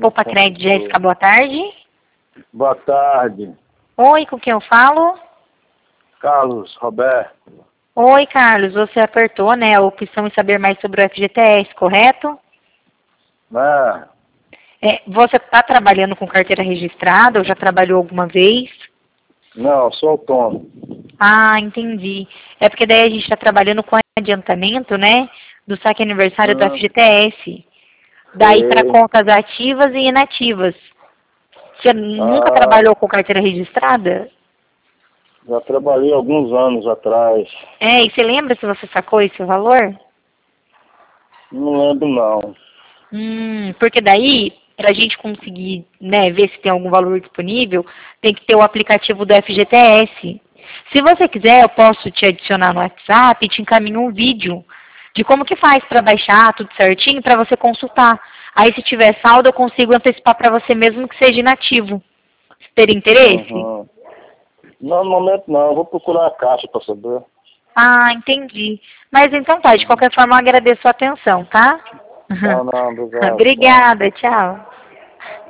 Poupa Crédito, Jéssica, boa tarde. Boa tarde. Oi, com quem eu falo? Carlos Roberto. Oi, Carlos, você apertou, né, a opção em saber mais sobre o FGTS, correto? Né? Você está trabalhando com carteira registrada ou já trabalhou alguma vez? Não, sou autônomo. Ah, entendi. É porque daí a gente está trabalhando com adiantamento, né, do saque aniversário do FGTS. Daí para Sei. contas ativas e inativas. Você nunca trabalhou com carteira registrada? Já trabalhei alguns anos atrás. E você lembra se você sacou esse valor? Não lembro não. Porque daí, para a gente conseguir, né, ver se tem algum valor disponível, tem que ter o aplicativo do FGTS. Se você quiser, eu posso te adicionar no WhatsApp e te encaminho um vídeo de como que faz para baixar tudo certinho para você consultar. Aí se tiver saldo, eu consigo antecipar para você mesmo que seja inativo. Teria interesse? Uhum. Não, no momento não. Eu vou procurar a caixa para saber. Ah, entendi. Mas então tá, de qualquer forma eu agradeço a atenção, tá? Não, obrigado. Tchau. Obrigada, tchau.